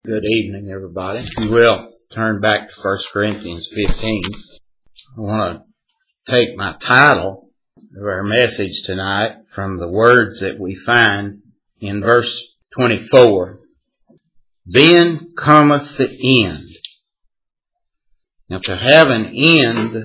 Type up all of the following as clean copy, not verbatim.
Good evening, everybody. If you will, turn back to 1 Corinthians 15. I want to take my title of our message tonight from the words that we find in verse 24. Then cometh the end. Now, to have an end,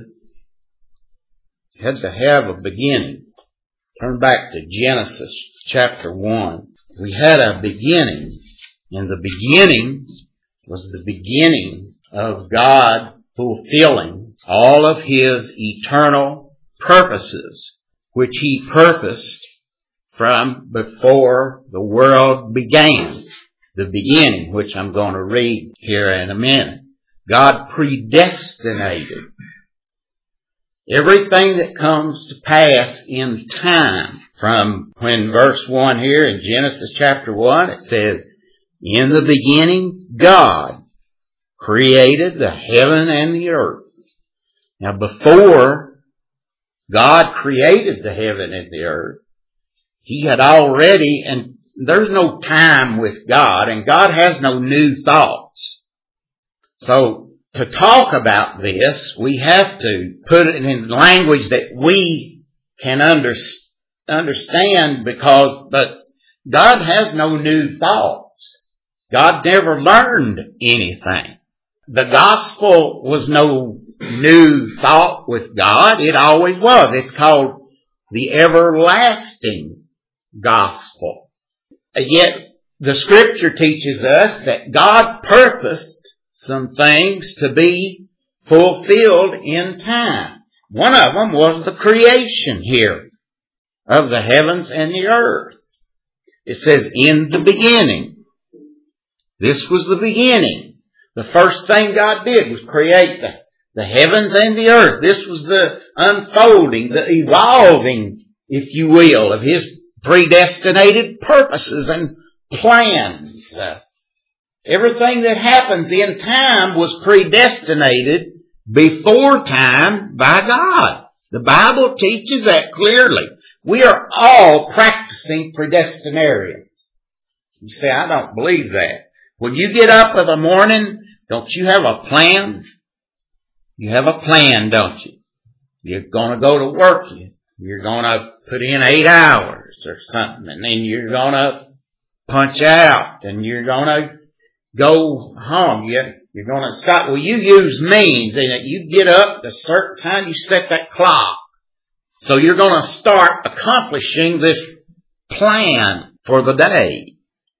you had to have a beginning. Turn back to Genesis chapter 1. We had a beginning. And the beginning was the beginning of God fulfilling all of His eternal purposes, which He purposed from before the world began. The beginning, which I'm going to read here in a minute. God predestinated everything that comes to pass in time. From when verse 1 here in Genesis chapter 1, it says, in the beginning, God created the heaven and the earth. Now, before God created the heaven and the earth, He had already, and there's no time with God, and God has no new thoughts. So, to talk about this, we have to put it in language that we can understand but God has no new thoughts. God never learned anything. The gospel was no new thought with God. It always was. It's called the everlasting gospel. Yet the scripture teaches us that God purposed some things to be fulfilled in time. One of them was the creation here of the heavens and the earth. It says, in the beginning. This was the beginning. The first thing God did was create the heavens and the earth. This was the unfolding, the evolving, if you will, of His predestinated purposes and plans. Everything that happens in time was predestinated before time by God. The Bible teaches that clearly. We are all practicing predestinarians. You say, I don't believe that. When you get up in the morning, don't you have a plan? You have a plan, don't you? You're going to go to work. You're going to put in 8 hours or something, and then you're going to punch out, and you're going to go home. You're going to stop. Well, you use means, and you get up at a certain time, you set that clock. So you're going to start accomplishing this plan for the day.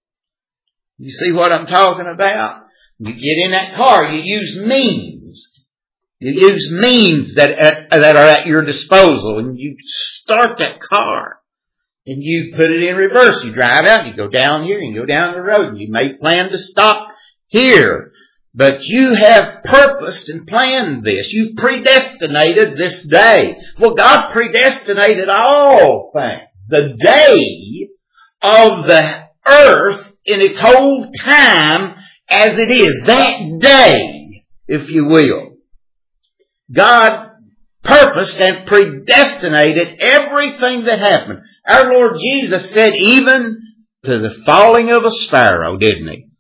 You see what I'm talking about? You get in that car, you use means. You use means that are at your disposal, and you start that car. And you put it in reverse. You drive out, you go down here, and you go down the road, and you may plan to stop here. But you have purposed and planned this. You've predestinated this day. Well, God predestinated all things. The day of the earth in its whole time as it is. That day, if you will. God purposed and predestinated everything that happened. Our Lord Jesus said even to the falling of a sparrow, didn't He?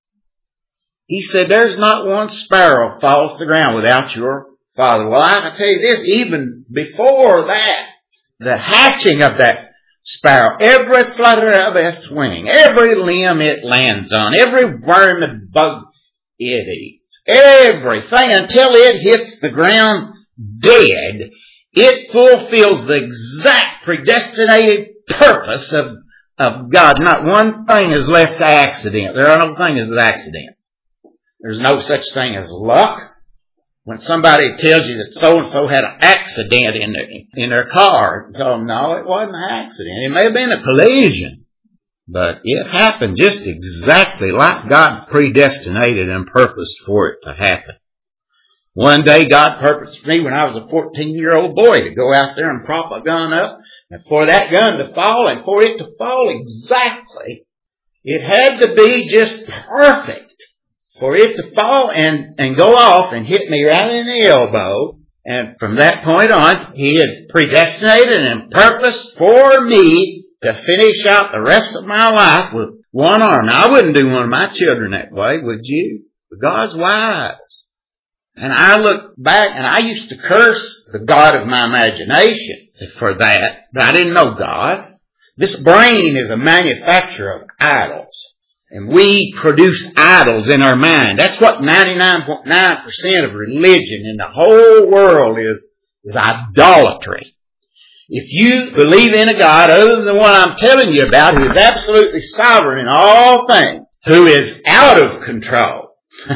He said, there's not one sparrow falls to the ground without your Father. Well, I can tell you this, even before that, the hatching of that sparrow, every flutter of its wing, every limb it lands on, every worm and bug it eats, everything until it hits the ground dead, it fulfills the exact predestinated purpose of God. Not one thing is left to accident. There are no things as accidents. There's no such thing as luck. When somebody tells you that so-and-so had an accident in their car, tell them, no, it wasn't an accident. It may have been a collision. But it happened just exactly like God predestinated and purposed for it to happen. One day God purposed me when I was a 14-year-old boy to go out there and prop a gun up, and for that gun to fall, and for it to fall exactly, it had to be just perfect. For it to fall and go off and hit me right in the elbow. And from that point on, He had predestinated and purposed for me to finish out the rest of my life with one arm. Now, I wouldn't do one of my children that way, would you? But God's wise. And I look back and I used to curse the God of my imagination for that. But I didn't know God. This brain is a manufacturer of idols. And we produce idols in our mind. That's what 99.9% of religion in the whole world is idolatry. If you believe in a God other than the one I'm telling you about, who is absolutely sovereign in all things, who is out of control,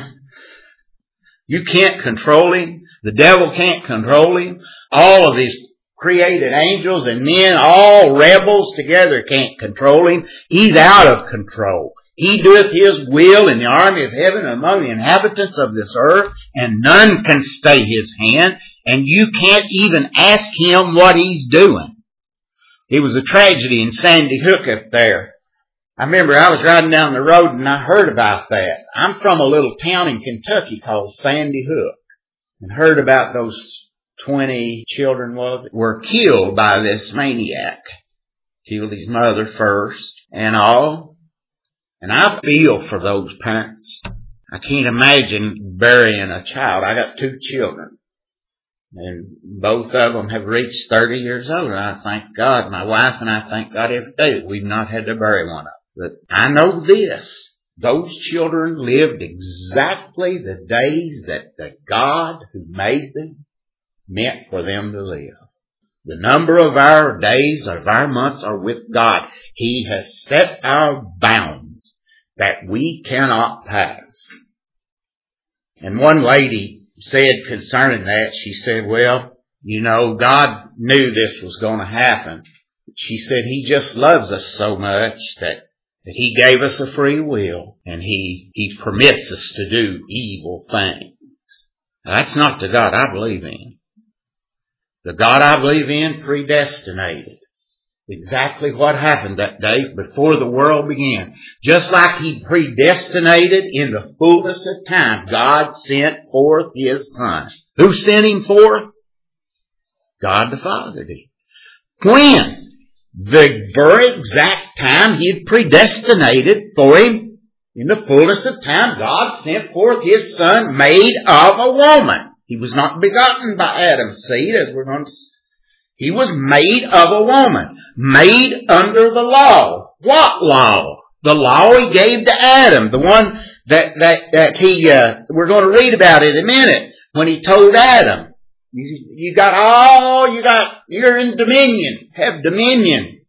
you can't control him. The devil can't control him. All of these created angels and men, all rebels together, can't control him. He's out of control. He doeth his will in the army of heaven among the inhabitants of this earth, and none can stay his hand, and you can't even ask him what he's doing. It was a tragedy in Sandy Hook up there. I remember I was riding down the road and I heard about that. I'm from a little town in Kentucky called Sandy Hook, and heard about those 20 children were killed by this maniac. Killed his mother first and all. And I feel for those parents. I can't imagine burying a child. I got 2 children. And both of them have reached 30 years old. And I thank God, my wife and I thank God every day that we've not had to bury one of them. But I know this. Those children lived exactly the days that the God who made them meant for them to live. The number of our days, of our months are with God. He has set our bounds that we cannot pass. And one lady said concerning that, she said, well, you know, God knew this was going to happen. She said he just loves us so much that he gave us a free will, and he permits us to do evil things. Now, that's not the God I believe in. The God I believe in predestinated exactly what happened that day before the world began. Just like he predestinated in the fullness of time, God sent forth his Son. Who sent him forth? God the Father did. When? The very exact time he had predestinated for him. In the fullness of time, God sent forth his Son made of a woman. He was not begotten by Adam's seed, as we're going to see. He was made of a woman, made under the law. What law? The law he gave to Adam, the one that he, we're going to read about it in a minute, when he told Adam, you're in dominion, have dominion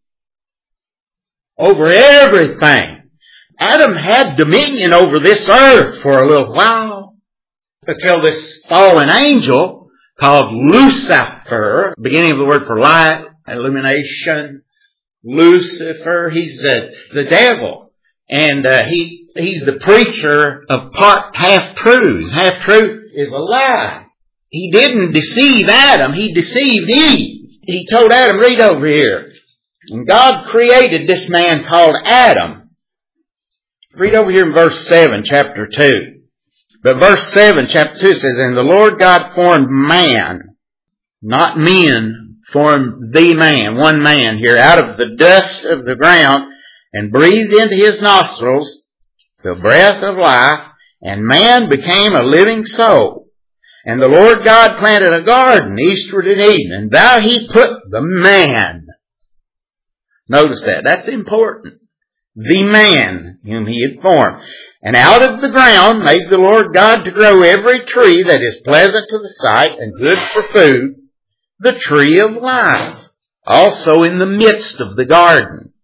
over everything. Adam had dominion over this earth for a little while, until this fallen angel called Lucifer, beginning of the word for light, illumination, Lucifer, he's the devil. And he's the preacher of half-truths. Half-truth is a lie. He didn't deceive Adam, he deceived Eve. He told Adam, read over here. And God created this man called Adam. Read over here in verse 7, chapter 2. But verse 7, chapter 2 says, and the Lord God formed man, not men, formed the man, one man here, out of the dust of the ground, and breathed into his nostrils the breath of life, and man became a living soul. And the Lord God planted a garden eastward in Eden, and there he put the man. Notice that. That's important. The man whom he had formed. And out of the ground made the Lord God to grow every tree that is pleasant to the sight and good for food, the tree of life, also in the midst of the garden,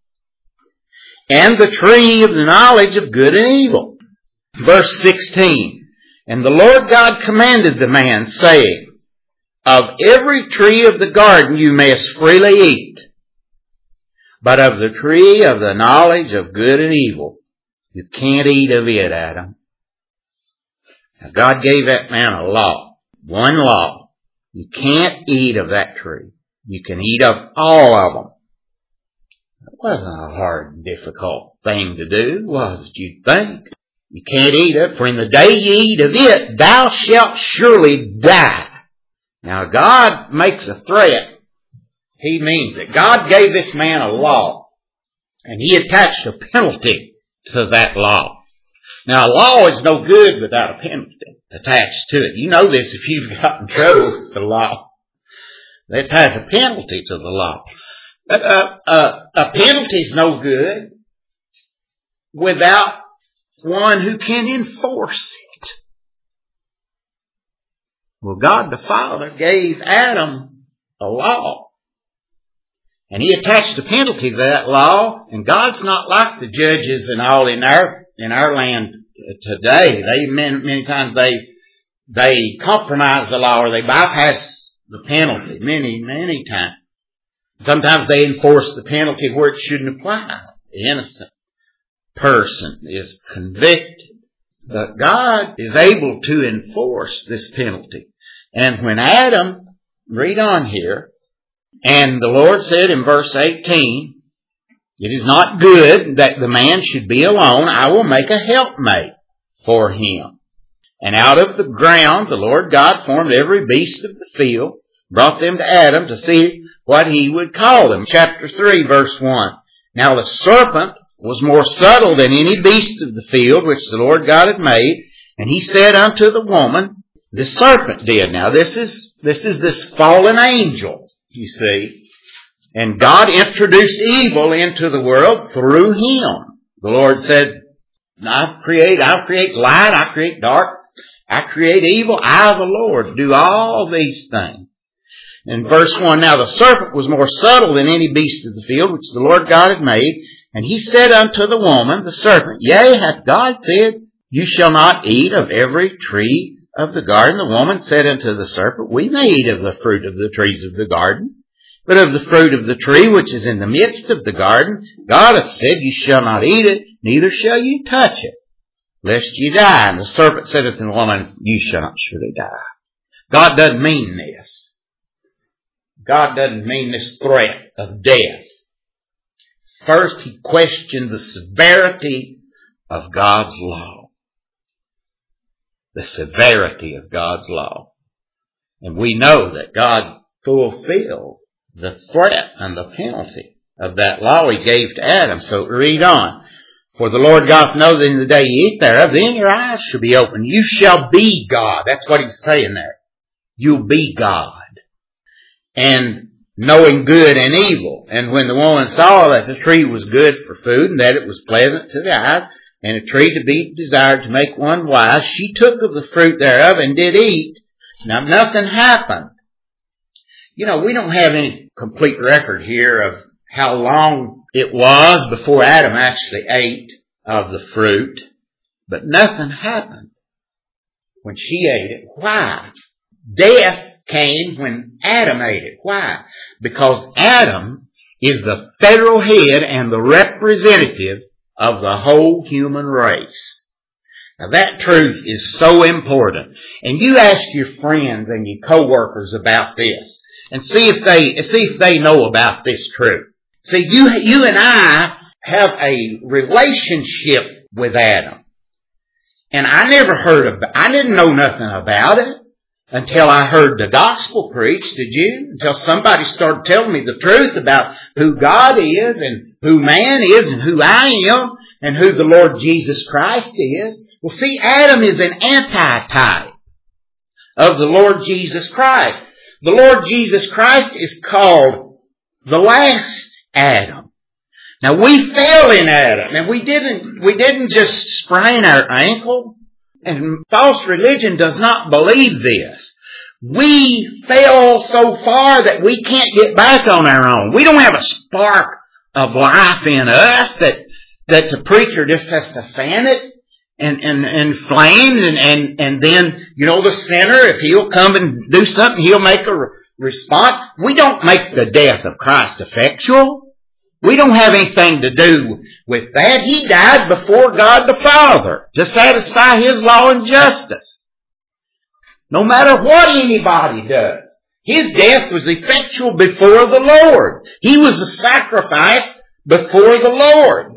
and the tree of the knowledge of good and evil. Verse 16, and the Lord God commanded the man, saying, of every tree of the garden you mayest freely eat, but of the tree of the knowledge of good and evil, you can't eat of it, Adam. Now God gave that man a law. One law. You can't eat of that tree. You can eat of all of them. That wasn't a hard and difficult thing to do, was it, you'd think? You can't eat it, for in the day you eat of it, thou shalt surely die. Now God makes a threat. He means it. God gave this man a law. And he attached a penalty to that law. Now, a law is no good without a penalty attached to it. You know this if you've got in trouble with the law. They attach a penalty to the law. But a penalty is no good without one who can enforce it. Well, God the Father gave Adam a law. And he attached a penalty to that law. And God's not like the judges and all in our land today. Many times they compromise the law or they bypass the penalty many times. Sometimes they enforce the penalty where it shouldn't apply. The innocent person is convicted. But God is able to enforce this penalty. And when Adam, read on here, and the Lord said in verse 18, it is not good that the man should be alone. I will make a helpmate for him. And out of the ground the Lord God formed every beast of the field, brought them to Adam to see what he would call them. Chapter 3, verse 1. Now the serpent was more subtle than any beast of the field which the Lord God had made. And he said unto the woman, the serpent did. Now this is this fallen angel, you see. And God introduced evil into the world through him. The Lord said, I'll create light, I create dark, I create evil, I the Lord do all these things. In verse 1, now the serpent was more subtle than any beast of the field which the Lord God had made. And he said unto the woman, the serpent, yea, hath God said, you shall not eat of every tree of the garden? The woman said unto the serpent, we may eat of the fruit of the trees of the garden, but of the fruit of the tree which is in the midst of the garden, God hath said, you shall not eat it, neither shall you touch it, lest ye die. And the serpent said unto the woman, you shall not surely die. God doesn't mean this. God doesn't mean this threat of death. First, he questioned the severity of God's law. The severity of God's law. And we know that God fulfilled the threat and the penalty of that law he gave to Adam. So read on. For the Lord God know that in the day ye eat thereof, then your eyes shall be opened. You shall be God. That's what he's saying there. You'll be God. And knowing good and evil. And when the woman saw that the tree was good for food, and that it was pleasant to the eyes, and a tree to be desired to make one wise, she took of the fruit thereof and did eat. Now nothing happened. You know, we don't have any complete record here of how long it was before Adam actually ate of the fruit. But nothing happened when she ate it. Why? Death came when Adam ate it. Why? Because Adam is the federal head and the representative of the whole human race. Now that truth is so important. And you ask your friends and your coworkers about this and see if they know about this truth. See, you and I have a relationship with Adam. And I didn't know nothing about it until I heard the gospel preached, did you? Until somebody started telling me the truth about who God is and who man is and who I am and who the Lord Jesus Christ is. Well, see, Adam is an antitype of the Lord Jesus Christ. The Lord Jesus Christ is called the last Adam. Now we fell in Adam and we didn't just sprain our ankle. And false religion does not believe this. We fell so far that we can't get back on our own. We don't have a spark of life in us that the preacher just has to fan it and flame and then, you know, the sinner, if he'll come and do something, he'll make a response. We don't make the death of Christ effectual. We don't have anything to do with that. He died before God the Father to satisfy His law and justice. No matter what anybody does. His death was effectual before the Lord. He was a sacrifice before the Lord.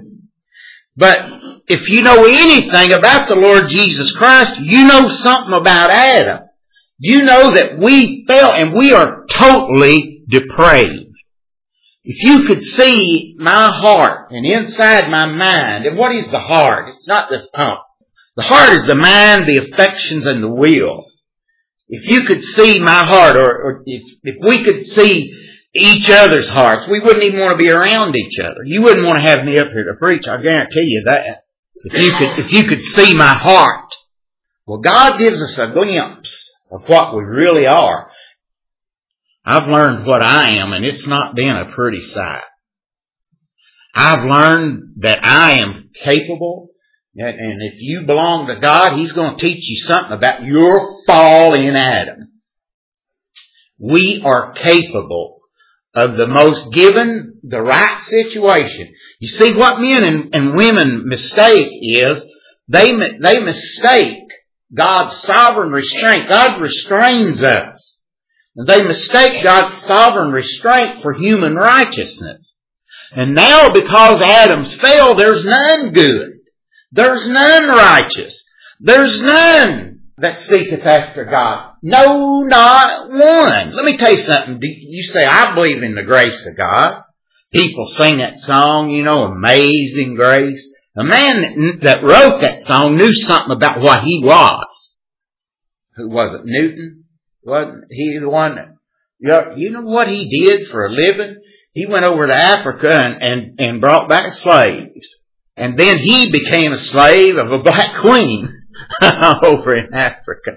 But if you know anything about the Lord Jesus Christ, you know something about Adam. You know that we fell and we are totally depraved. If you could see my heart and inside my mind, and what is the heart? It's not this pump. The heart is the mind, the affections, and the will. If you could see my heart, or if we could see each other's hearts, we wouldn't even want to be around each other. You wouldn't want to have me up here to preach, I guarantee you that. If you could see my heart. Well, God gives us a glimpse of what we really are. I've learned what I am, and it's not been a pretty sight. I've learned that I am capable, and if you belong to God, He's going to teach you something about your fall in Adam. We are capable of the most, given the right situation. You see, what men and women mistake is, they mistake God's sovereign restraint. God restrains us. And they mistake God's sovereign restraint for human righteousness. And now, because Adam's fell, there's none good. There's none righteous. There's none that seeketh after God. No, not one. Let me tell you something. You say, I believe in the grace of God. People sing that song, Amazing Grace. A man that wrote that song knew something about what he was. Who was it? Newton? Wasn't he the one that, you know what he did for a living? He went over to Africa and brought back slaves. And then he became a slave of a black queen over in Africa.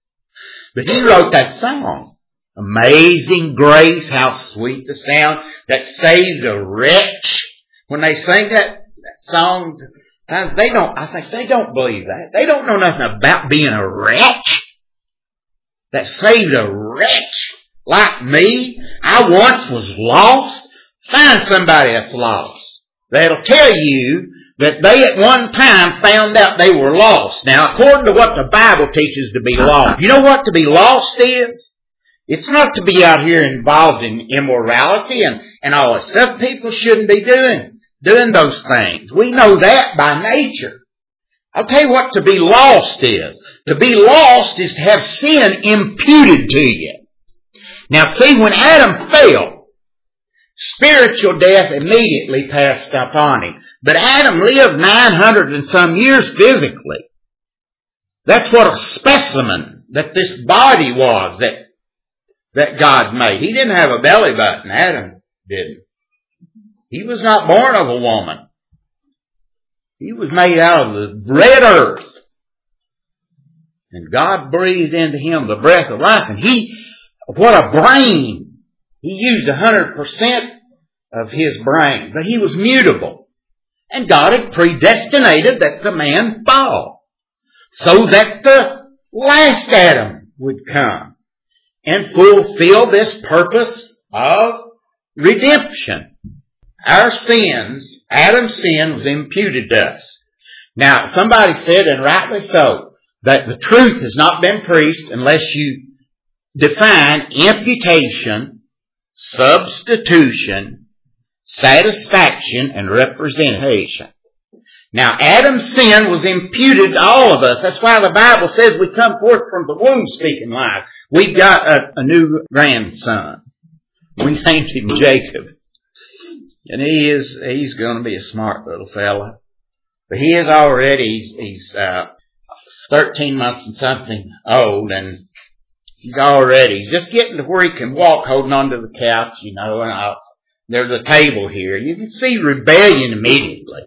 But he wrote that song. Amazing grace, how sweet the sound that saved a wretch. When they sing that song, I think they don't believe that. They don't know nothing about being a wretch. That saved a wretch like me. I once was lost. Find somebody that's lost. That'll tell you that they at one time found out they were lost. Now, according to what the Bible teaches to be lost, you know what to be lost is? It's not to be out here involved in immorality and all that stuff. People shouldn't be doing those things. We know that by nature. I'll tell you what to be lost is. To be lost is to have sin imputed to you. Now see, when Adam fell, spiritual death immediately passed upon him. But Adam lived 900 and some years physically. That's what a specimen that this body was that God made. He didn't have a belly button. Adam didn't. He was not born of a woman. He was made out of the red earth. And God breathed into him the breath of life. And what a brain. He used 100% of his brain. But he was mutable. And God had predestinated that the man fall. So that the last Adam would come and fulfill this purpose of redemption. Our sins, Adam's sin was imputed to us. Now, somebody said, and rightly so, that the truth has not been preached unless you define imputation, substitution, satisfaction, and representation. Now, Adam's sin was imputed to all of us. That's why the Bible says we come forth from the womb speaking life. We've got a new grandson. We named him Jacob. And he's going to be a smart little fella. But he is already, he's 13 months and something old, and he's just getting to where he can walk holding onto the couch, and there's a table here. You can see rebellion immediately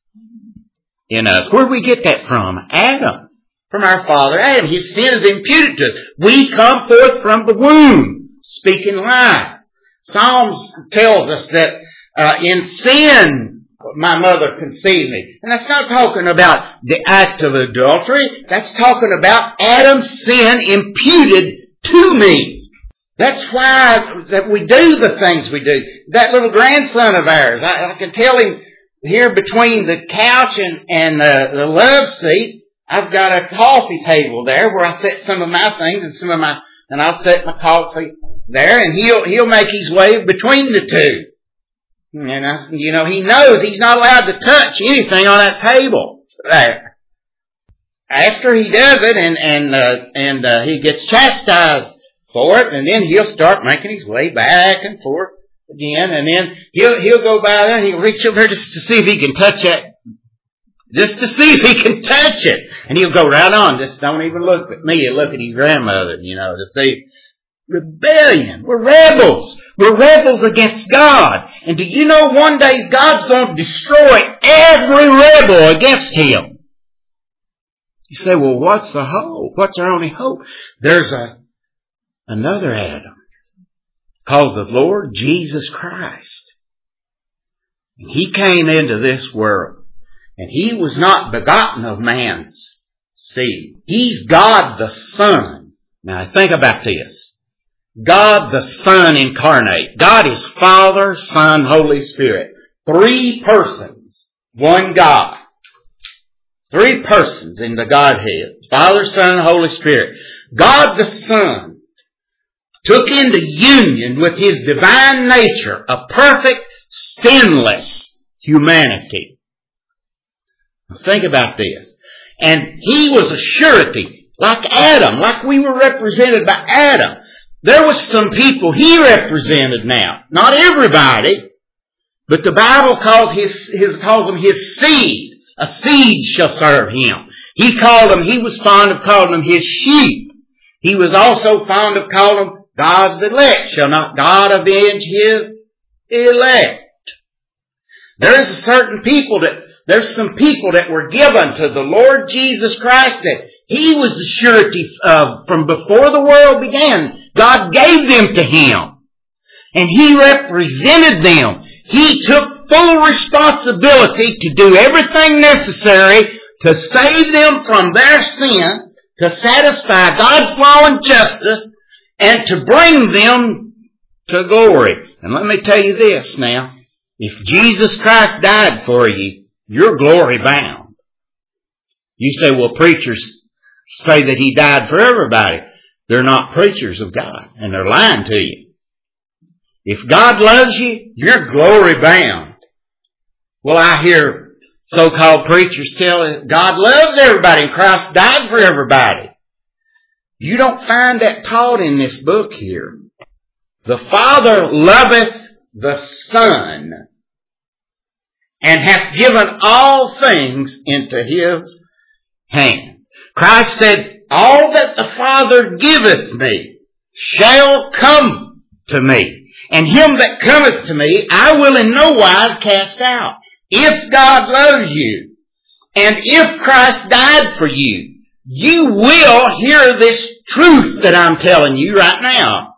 in us. Where do we get that from? Adam. From our father Adam. His sin is imputed to us. We come forth from the womb, speaking lies. Psalms tells us that in sin, my mother conceived me. And that's not talking about the act of adultery. That's talking about Adam's sin imputed to me. That's why that we do the things we do. That little grandson of ours, I can tell him here between the couch and the love seat, I've got a coffee table there where I set some of my things and I'll set my coffee there, and he'll make his way between the two. And he knows he's not allowed to touch anything on that table there. After he does it, and he gets chastised for it, and then he'll start making his way back and forth again, and then he'll go by there and he'll reach over there just to see if he can touch that. Just to see if he can touch it. And he'll go right on. Just don't even look at me. Look at his grandmother, to see. Rebellion. We're rebels. We're rebels against God. And do you know one day God's going to destroy every rebel against Him? You say, well, what's the hope? What's our only hope? There's another Adam called the Lord Jesus Christ. And He came into this world. And He was not begotten of man's seed. He's God the Son. Now think about this. God the Son incarnate. God is Father, Son, Holy Spirit. 3 persons. One God. 3 persons in the Godhead. Father, Son, Holy Spirit. God the Son took into union with His divine nature a perfect, sinless humanity. Now think about this. And He was a surety, like Adam, like we were represented by Adam. There was some people He represented now. Not everybody. But the Bible calls them His seed. A seed shall serve Him. He was fond of calling them His sheep. He was also fond of calling them God's elect. Shall not God avenge His elect? There's some people that were given to the Lord Jesus Christ that He was the surety from before the world began. God gave them to Him. And He represented them. He took full responsibility to do everything necessary to save them from their sins, to satisfy God's law and justice, and to bring them to glory. And let me tell you this now. If Jesus Christ died for you, you're glory bound. You say, well, preachers say that He died for everybody. They're not preachers of God, and they're lying to you. If God loves you, you're glory bound. Well, I hear so-called preachers tell God loves everybody and Christ died for everybody. You don't find that taught in this book here. The Father loveth the Son and hath given all things into His hand. Christ said, all that the Father giveth me shall come to me. And him that cometh to me, I will in no wise cast out. If God loves you, and if Christ died for you, you will hear this truth that I'm telling you right now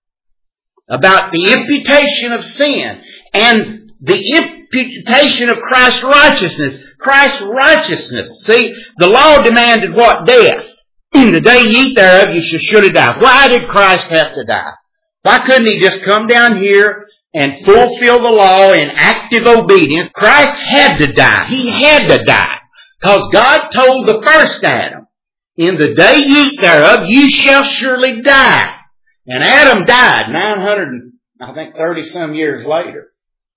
about the imputation of sin and the imputation of Christ's righteousness. Christ's righteousness. See, the law demanded what? Death. In the day ye eat thereof, you shall surely die. Why did Christ have to die? Why couldn't He just come down here and fulfill the law in active obedience? Christ had to die. He had to die. Because God told the first Adam, in the day ye eat thereof, you shall surely die. And Adam died 930 some years later.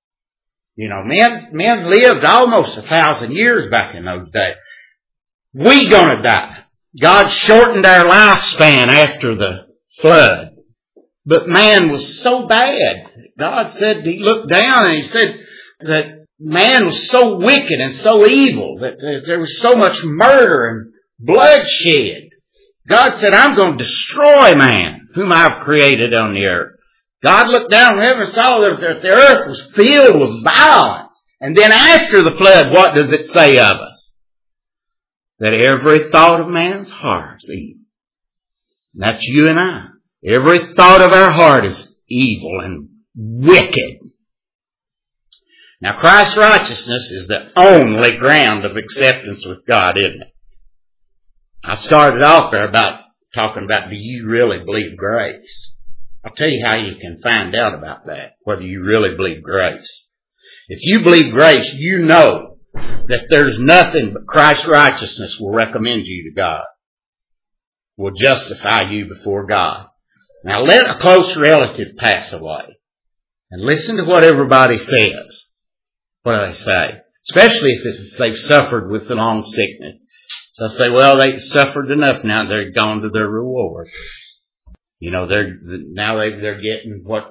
Men lived almost 1,000 years back in those days. We gonna die. God shortened our lifespan after the flood. But man was so bad. God said, He looked down and He said that man was so wicked and so evil that there was so much murder and bloodshed. God said, I'm going to destroy man, whom I've created on the earth. God looked down from heaven and saw that the earth was filled with violence. And then after the flood, what does it say of us? That every thought of man's heart is evil. And that's you and I. Every thought of our heart is evil and wicked. Now Christ's righteousness is the only ground of acceptance with God, isn't it? I started off there talking about, do you really believe grace? I'll tell you how you can find out about that, whether you really believe grace. If you believe grace, you know that there's nothing but Christ's righteousness will recommend you to God, will justify you before God. Now let a close relative pass away and listen to what everybody says. What do they say? Especially if they've suffered with the long sickness. So they say, well, they suffered enough now, they're gone to their reward. They're getting what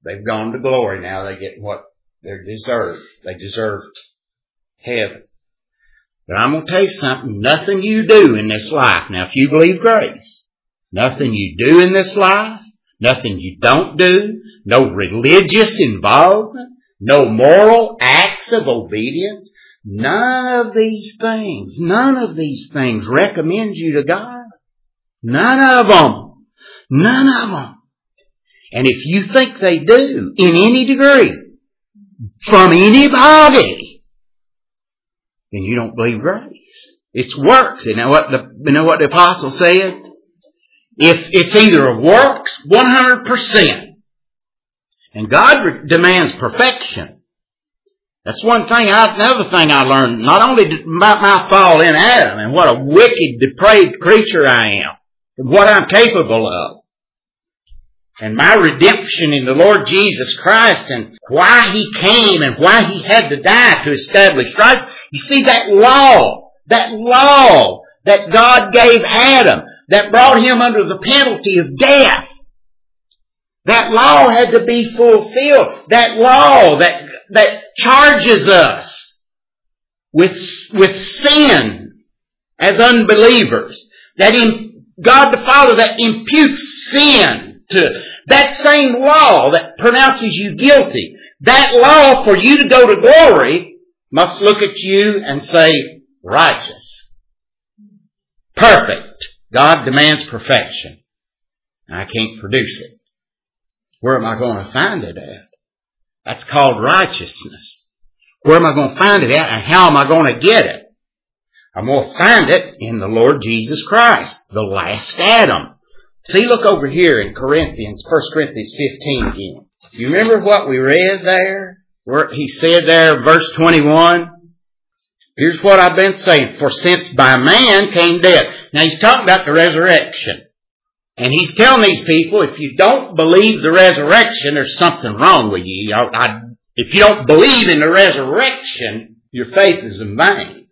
They've gone to glory now. They get what they deserve. They deserve heaven. But I'm going to tell you something. Nothing you do in this life. Now, if you believe grace, nothing you do in this life, nothing you don't do, no religious involvement, no moral acts of obedience, none of these things recommend you to God. None of them. None of them. And if you think they do, in any degree, from anybody, then you don't believe grace. It's works. You know what the apostle said? If it's either of works, 100%. And God demands perfection. That's one thing. Another thing I learned, not only about my fall in Adam and what a wicked, depraved creature I am, and what I'm capable of, and my redemption in the Lord Jesus Christ, and why He came and why He had to die to establish Christ. You see, that law that God gave Adam, that brought him under the penalty of death, that law had to be fulfilled. That law that charges us with sin as unbelievers, that God the Father that imputes sin to, that same law that pronounces you guilty, that law for you to go to glory must look at you and say, righteous, perfect. God demands perfection. I can't produce it. Where am I going to find it at? That's called righteousness. Where am I going to find it at, and how am I going to get it? I'm going to find it in the Lord Jesus Christ, the last Adam. See, look over here in Corinthians, 1 Corinthians 15 again. You remember what we read there? Where he said there, verse 21, here's what I've been saying, for since by man came death. Now he's talking about the resurrection. And he's telling these people, if you don't believe the resurrection, there's something wrong with you. If you don't believe in the resurrection, your faith is in vain.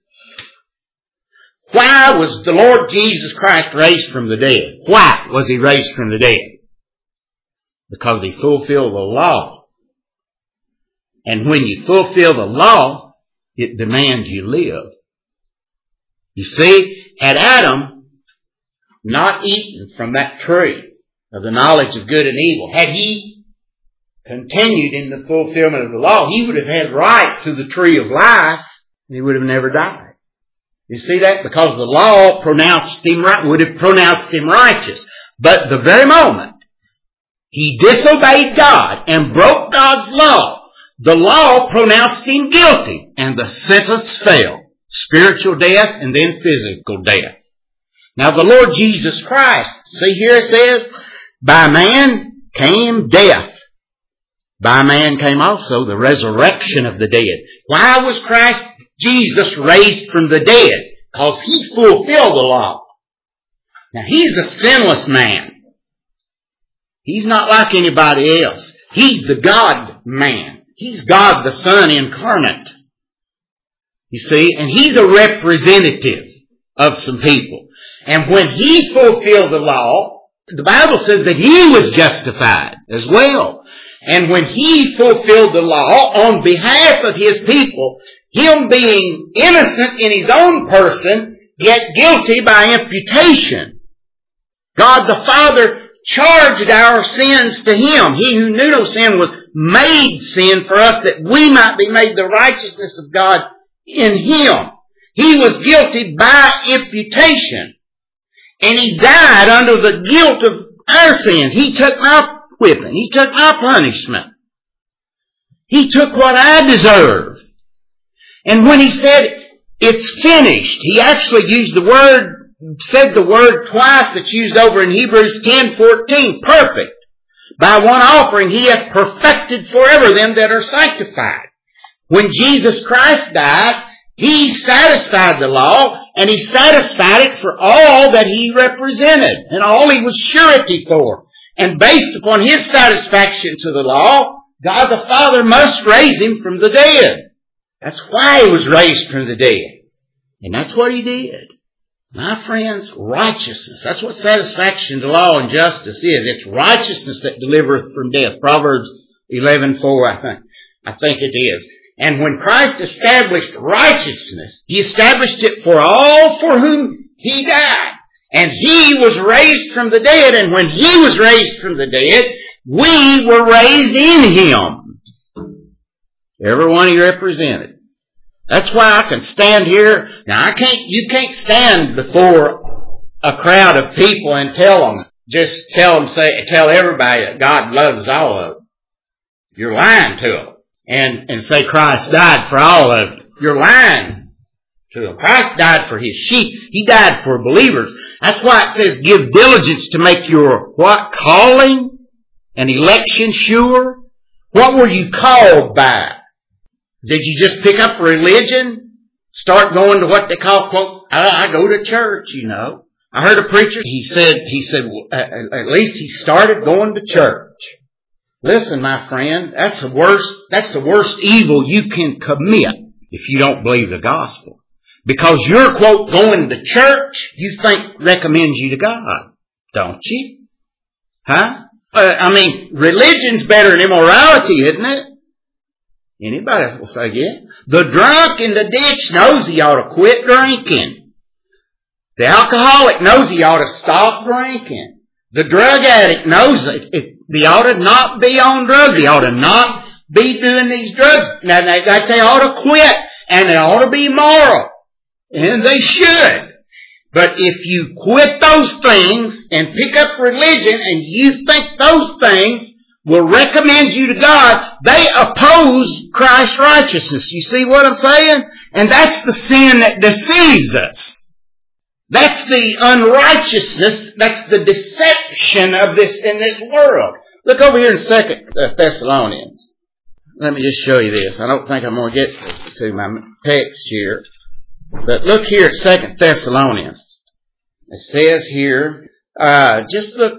Why was the Lord Jesus Christ raised from the dead? Why was He raised from the dead? Because He fulfilled the law. And when you fulfill the law, it demands you live. You see, had Adam not eaten from that tree of the knowledge of good and evil, had he continued in the fulfillment of the law, he would have had right to the tree of life, and he would have never died. You see that? Because the law would have pronounced him righteous. But the very moment he disobeyed God and broke God's law, the law pronounced him guilty, and the sentence fell. Spiritual death and then physical death. Now the Lord Jesus Christ, see here it says, by man came death. By man came also the resurrection of the dead. Why was Christ Jesus raised from the dead? Because He fulfilled the law. Now He's a sinless man. He's not like anybody else. He's the God man. He's God the Son incarnate. You see, and He's a representative of some people. And when He fulfilled the law, the Bible says that He was justified as well. And when He fulfilled the law on behalf of His people, Him being innocent in His own person, yet guilty by imputation, God the Father charged our sins to Him. He who knew no sin was made sin for us, that we might be made the righteousness of God in Him. He was guilty by imputation. And He died under the guilt of our sins. He took my whipping. He took my punishment. He took what I deserve. And when He said, it's finished, He actually said the word twice that's used over in Hebrews 10:14, perfect. By one offering He hath perfected forever them that are sanctified. When Jesus Christ died, He satisfied the law, and He satisfied it for all that He represented, and all He was surety for. And based upon His satisfaction to the law, God the Father must raise Him from the dead. That's why He was raised from the dead. And that's what He did. My friends, righteousness. That's what satisfaction to law and justice is. It's righteousness that delivereth from death. Proverbs 11:4, I think it is. And when Christ established righteousness, He established it for all for whom He died. And He was raised from the dead. And when He was raised from the dead, we were raised in Him. Every one of you represented. That's why I can stand here. Now you can't stand before a crowd of people and tell everybody that God loves all of them. You're lying to them. And say Christ died for all of you. You're lying to them. Christ died for His sheep. He died for believers. That's why it says give diligence to make your what? Calling and election sure. What were you called by? Did you just pick up religion? Start going to what they call, quote, I go to church, you know. I heard a preacher, he said, at least he started going to church. Listen, my friend, that's the worst evil you can commit if you don't believe the gospel. Because your, quote, going to church, you think recommends you to God, don't you? Huh? Religion's better than immorality, isn't it? Anybody will say, yeah. The drunk in the ditch knows he ought to quit drinking. The alcoholic knows he ought to stop drinking. The drug addict knows that he ought to not be on drugs. He ought to not be doing these drugs. Now, they ought to quit, and they ought to be moral. And they should. But if you quit those things and pick up religion and you think those things will recommend you to God, they oppose Christ's righteousness. You see what I'm saying? And that's the sin that deceives us. That's the unrighteousness, that's the deception of this in this world. Look over here in 2 Thessalonians. Let me just show you this. I don't think I'm going to get to my text here. But look here at 2 Thessalonians. It says here, just look,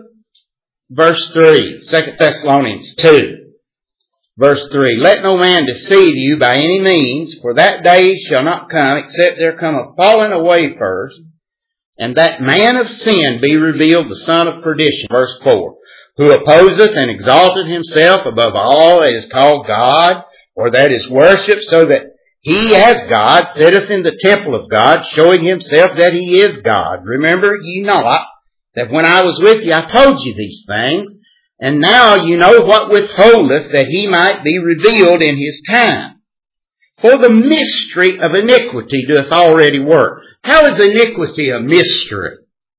verse 3, 2 Thessalonians 2, verse 3. Let no man deceive you by any means, for that day shall not come, except there come a falling away first, and that man of sin be revealed, the son of perdition. Verse 4. Who opposeth and exalteth himself above all that is called God, or that is worshipped, so that he as God sitteth in the temple of God, showing himself that he is God. Remember ye not that when I was with you I told you these things, and now you know what withholdeth, that he might be revealed in his time. For the mystery of iniquity doth already work. How is iniquity a mystery?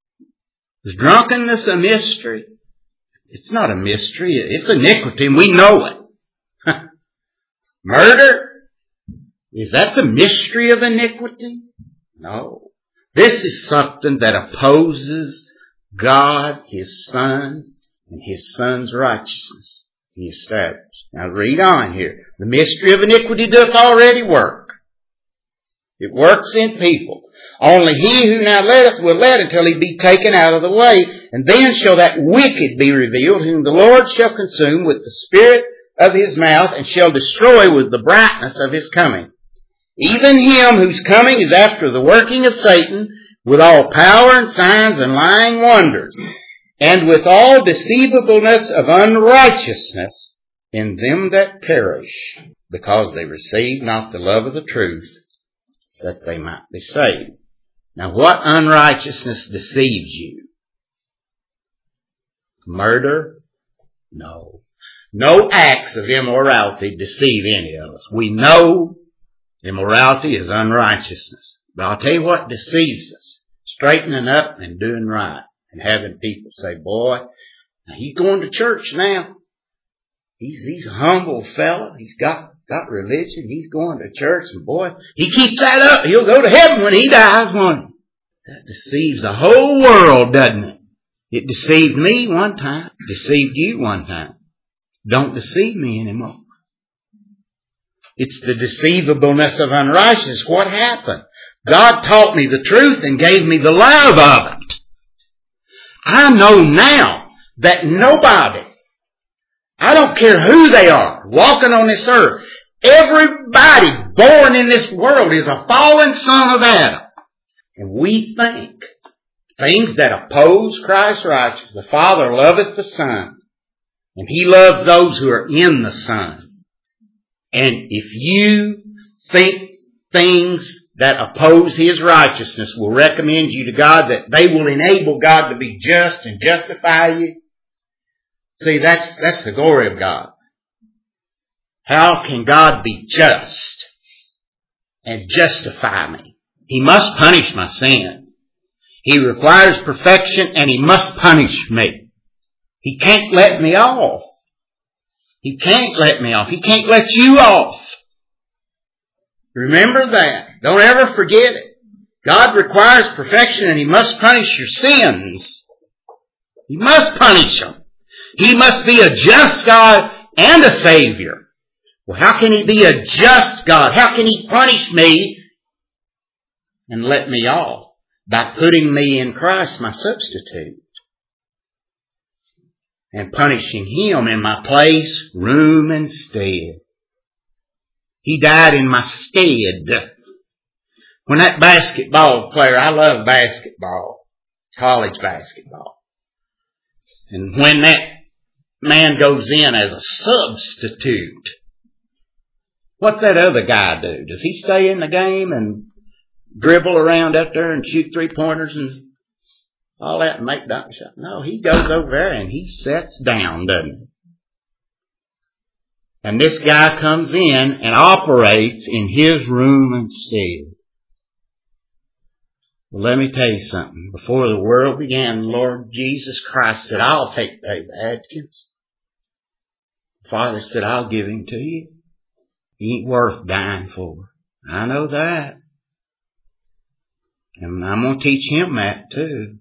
Is drunkenness a mystery? It's not a mystery. It's iniquity, and we know it. Murder? Is that the mystery of iniquity? No. This is something that opposes God, His Son, and His Son's righteousness He established. Now read on here. The mystery of iniquity doth already work. It works in people. Only he who now letteth will let until he be taken out of the way, and then shall that wicked be revealed, whom the Lord shall consume with the spirit of his mouth, and shall destroy with the brightness of his coming. Even him whose coming is after the working of Satan, with all power and signs and lying wonders, and with all deceivableness of unrighteousness in them that perish, because they receive not the love of the truth, that they might be saved. Now what unrighteousness deceives you? Murder? No. No acts of immorality deceive any of us. We know immorality is unrighteousness. But I'll tell you what deceives us. Straightening up and doing right. And having people say, boy, now he's going to church now. He's a humble fellow. He's got religion. He's going to church. And boy, he keeps that up. He'll go to heaven when he dies, won't he? That deceives the whole world, doesn't it? It deceived me one time. Deceived you one time. Don't deceive me anymore. It's the deceivableness of unrighteousness. What happened? God taught me the truth and gave me the love of it. I know now that nobody, I don't care who they are, walking on this earth, everybody born in this world is a fallen son of Adam. And we think things that oppose Christ's righteousness. The Father loveth the Son. And He loves those who are in the Son. And if you think things that oppose His righteousness will recommend you to God, that they will enable God to be just and justify you, see, that's the glory of God. How can God be just and justify me? He must punish my sin. He requires perfection and He must punish me. He can't let me off. He can't let me off. He can't let you off. Remember that. Don't ever forget it. God requires perfection and He must punish your sins. He must punish them. He must be a just God and a Savior. Well, how can He be a just God? How can He punish me and let me off? By putting me in Christ, my substitute. And punishing Him in my place, room, and stead. He died in my stead. When that basketball player, I love basketball, college basketball. And when that man goes in as a substitute, what's that other guy do? Does he stay in the game and dribble around out there and shoot 3-pointers and all that and make dunk shots? No, he goes over there and he sets down, doesn't he? And this guy comes in and operates in his room instead. Well, let me tell you something. Before the world began, Lord Jesus Christ said, I'll take Dave Adkins. The Father said, I'll give him to you. He ain't worth dying for. I know that. And I'm going to teach him that too.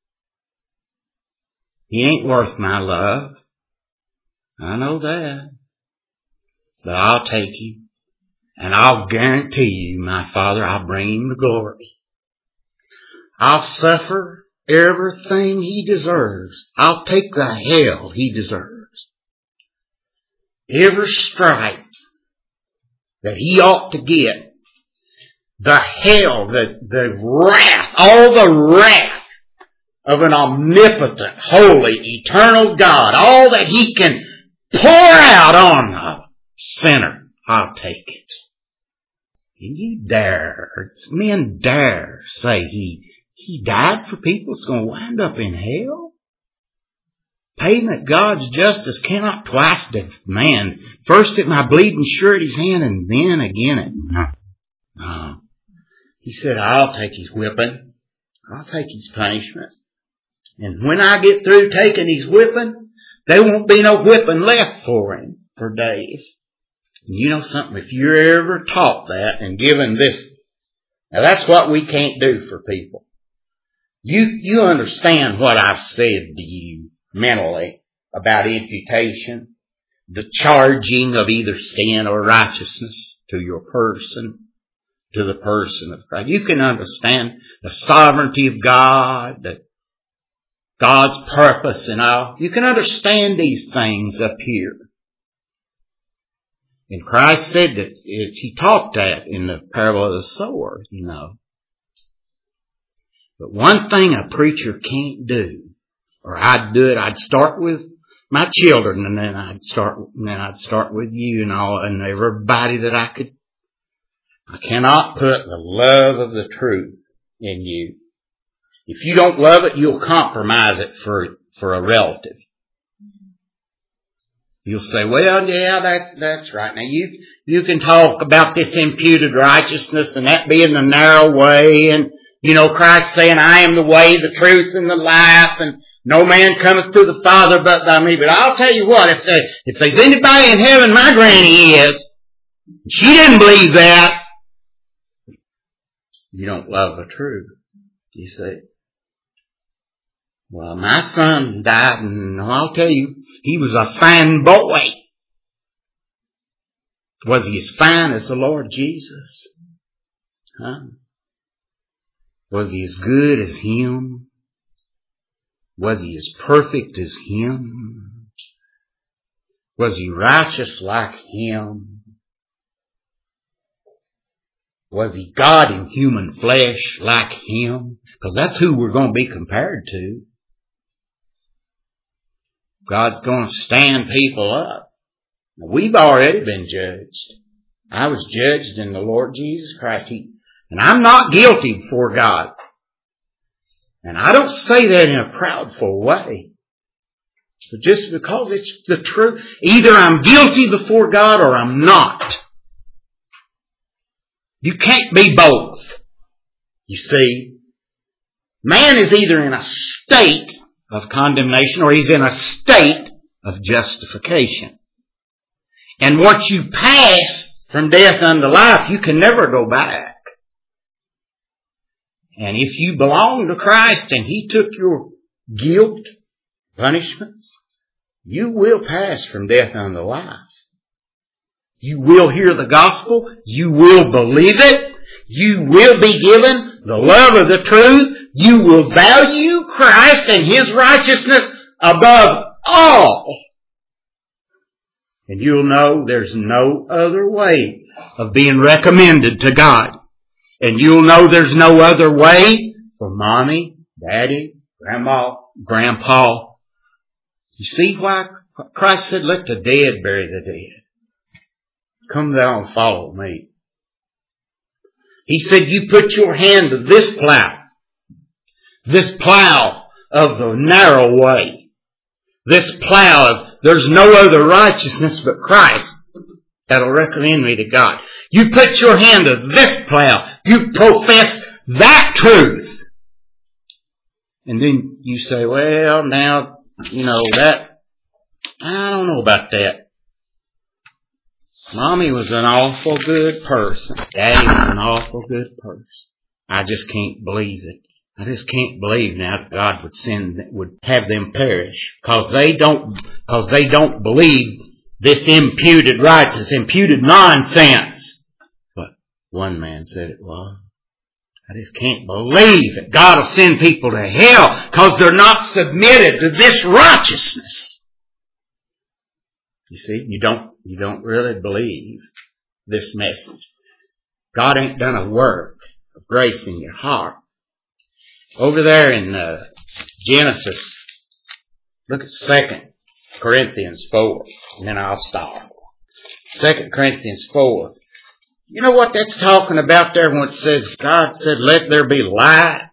He ain't worth my love. I know that. But I'll take him. And I'll guarantee you, my Father, I'll bring him to glory. I'll suffer everything he deserves. I'll take the hell he deserves. Every stripe that he ought to get. The hell, the wrath, all the wrath of an omnipotent, holy, eternal God. All that He can pour out on a sinner. I'll take it. You dare, men dare say He died for people that's going to wind up in hell? Paying that God's justice cannot twice demand. First at my bleeding surety's hand and then again at no. He said, I'll take his whipping. I'll take his punishment. And when I get through taking his whipping, there won't be no whipping left for him for Dave. And you know something? If you're ever taught that and given this, now that's what we can't do for people. You understand what I've said to you mentally about imputation, the charging of either sin or righteousness to your person, to the person of Christ. You can understand the sovereignty of God, that God's purpose and all. You can understand these things up here. And Christ said that He taught that in the parable of the sower, you know. But one thing a preacher can't do, or I'd do it, I'd start with my children and then I'd start with you and all, and everybody that I could. I cannot put the love of the truth in you. If you don't love it, you'll compromise it for a relative. You'll say, well, yeah, that's right. Now you can talk about this imputed righteousness and that being the narrow way, and you know, Christ saying, I am the way, the truth, and the life, and no man cometh to the Father but by me. But I'll tell you what, if there's anybody in heaven, my granny is. She didn't believe that. You don't love the truth. You say, well, my son died, and I'll tell you, he was a fine boy. Was he as fine as the Lord Jesus? Huh? Was he as good as Him? Was he as perfect as Him? Was he righteous like Him? Was he God in human flesh like Him? Because that's who we're going to be compared to. God's going to stand people up. Now, we've already been judged. I was judged in the Lord Jesus Christ. And I'm not guilty before God. And I don't say that in a proudful way. But just because it's the truth. Either I'm guilty before God or I'm not. You can't be both. You see, man is either in a state of condemnation or he's in a state of justification. And once you pass from death unto life, you can never go back. And if you belong to Christ and He took your guilt, punishment, you will pass from death unto life. You will hear the gospel. You will believe it. You will be given the love of the truth. You will value Christ and His righteousness above all. And you'll know there's no other way of being recommended to God. And you'll know there's no other way for mommy, daddy, grandma, grandpa. You see why Christ said, let the dead bury the dead. Come thou and follow me. He said, you put your hand to this plow of the narrow way, this plow of there's no other righteousness but Christ that'll recommend me to God. You put your hand to this plow. You profess that truth. And then you say, well, now, that, I don't know about that. Mommy was an awful good person. Daddy was an awful good person. I just can't believe it. I just can't believe now that God would have them perish because they don't believe this imputed righteousness, imputed nonsense. But one man said it was. I just can't believe that God will send people to hell because they're not submitted to this righteousness. You see, you don't really believe this message. God ain't done a work of grace in your heart. Over there in Genesis, look at 2 Corinthians 4, and then I'll stop. 2 Corinthians 4. You know what that's talking about there when it says, God said, let there be light?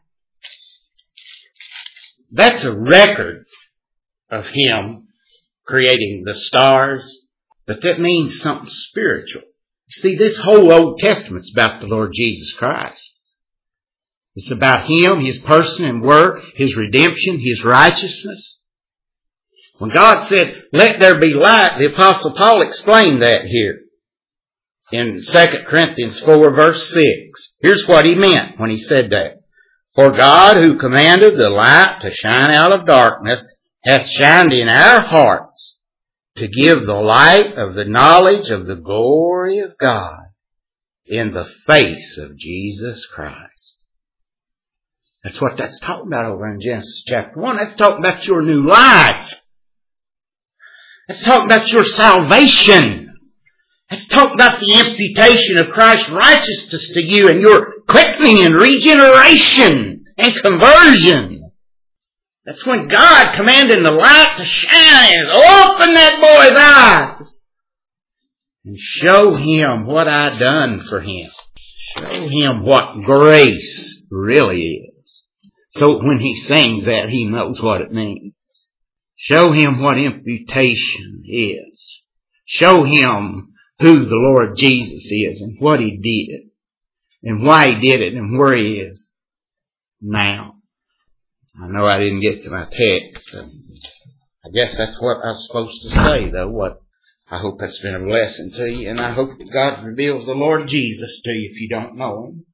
That's a record of Him creating the stars, but that means something spiritual. You see, this whole Old Testament's about the Lord Jesus Christ. It's about Him, His person and work, His redemption, His righteousness. When God said, let there be light, the Apostle Paul explained that here in 2 Corinthians 4 verse 6. Here's what he meant when he said that. For God, who commanded the light to shine out of darkness, hath shined in our hearts to give the light of the knowledge of the glory of God in the face of Jesus Christ. That's what that's talking about over in Genesis chapter 1. That's talking about your new life. That's talking about your salvation. That's talking about the imputation of Christ's righteousness to you and your quickening and regeneration and conversion. That's when God commanded the light to shine is open that boy's eyes and show him what I done for him. Show him what grace really is. So when he sings that, he knows what it means. Show him what imputation is. Show him who the Lord Jesus is and what He did and why He did it and where He is now. I know I didn't get to my text. I guess that's what I was supposed to say, though. I hope that's been a blessing to you, and I hope that God reveals the Lord Jesus to you if you don't know Him.